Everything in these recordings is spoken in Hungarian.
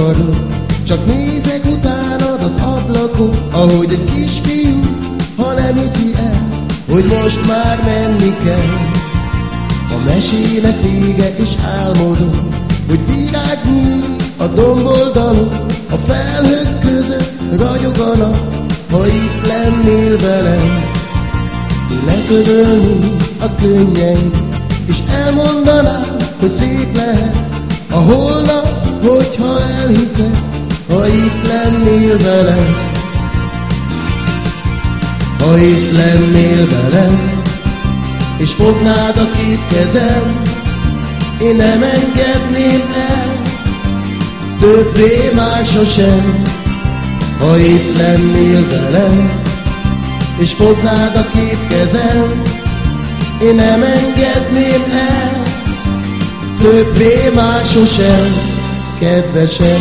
akarok. Csak nézek utánad az ablakon, ahogy egy kisfiú, ha nem hiszi el, hogy most már menni kell. A mesének vége, és álmodom, hogy virág nyílik a domboldalon, a felhők között ragyog a nap, ha itt lennél velem. Leködölnél a könnyeid, és elmondanám, hogy szép lehet a holnap, hogyha elhiszed, ha itt lennél velem. Ha itt lennél velem, és fognád a két kezem, én nem engedném el, többé már sosem. Ha itt lennél velem, és fognád a két kezem, én nem engedném el, többé már sosem, kedvesem.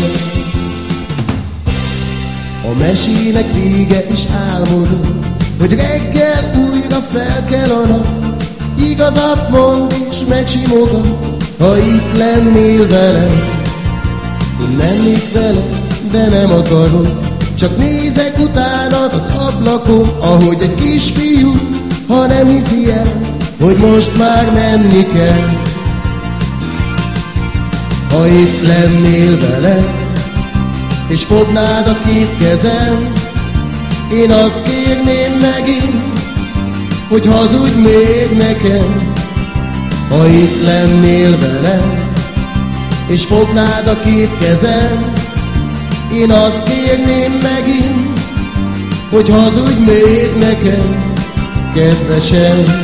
A mesének vége, és álmodom, hogy reggel újra felkel a nap. Igazat mond, és megsimogat, ha itt lennél velem. Én mennék veled, de nem akarok, csak nézek utánad az ablakon, ahogy egy kisfiú, ha nem hiszi el, hogy most már menni kell. Ha itt lennél velem, és fognád a két kezem, én azt kérném megint, hogy hazudj még nekem. Ha itt lennél velem, és fognád a két kezem, én azt kérném megint, hogy hazudj még nekem, kedvesem.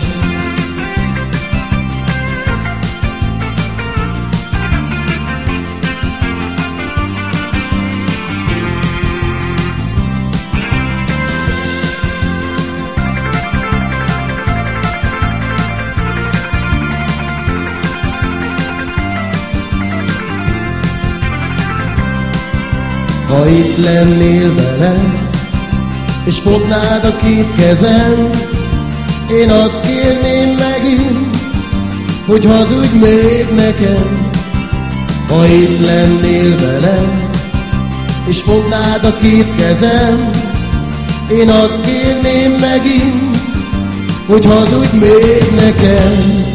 Ha itt lennél velem, és fognád a két kezem, én azt kérném megint, hogy hazudj még nekem. Ha itt lennél velem, és fognád a két kezem, én azt kérném megint, hogy hazudj még nekem.